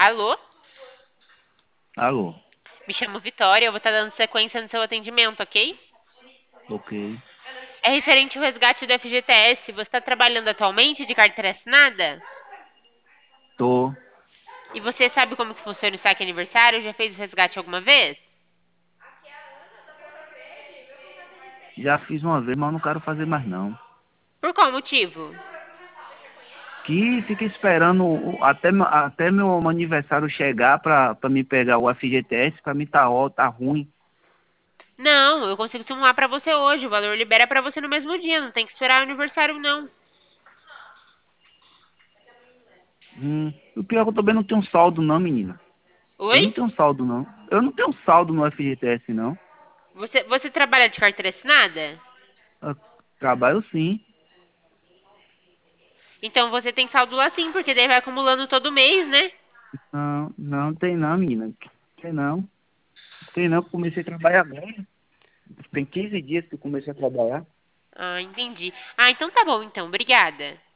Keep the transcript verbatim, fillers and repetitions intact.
Alô? Alô, Me chamo Vitória, eu vou estar dando sequência no seu atendimento, ok? ok. É referente ao resgate do F G T S. Você está trabalhando atualmente de carteira assinada? Tô. E você sabe como que funciona o saque aniversário? Já fez o resgate alguma vez? Já fiz uma vez, mas não quero fazer mais não. Por qual motivo? Que fica esperando o- até, meu- até meu aniversário chegar pra, pra me pegar o F G T S, pra mim tá, ó, tá ruim. Não, eu consigo simular pra você hoje. O valor libera pra você no mesmo dia, não tem que esperar o aniversário, não. Hum. O pior é que eu também não tenho saldo não, menina. Eu Oi? não tenho saldo não. Eu não tenho saldo no F G T S não. Você, você trabalha de carteira assinada? Eu trabalho sim. Então você tem saldo lá sim, porque daí vai acumulando todo mês, né? Não, não tem não, menina. Tem não. Tem não, eu comecei a trabalhar agora. Tem quinze dias que eu comecei a trabalhar. Ah, entendi. Ah, então tá bom, então. Obrigada.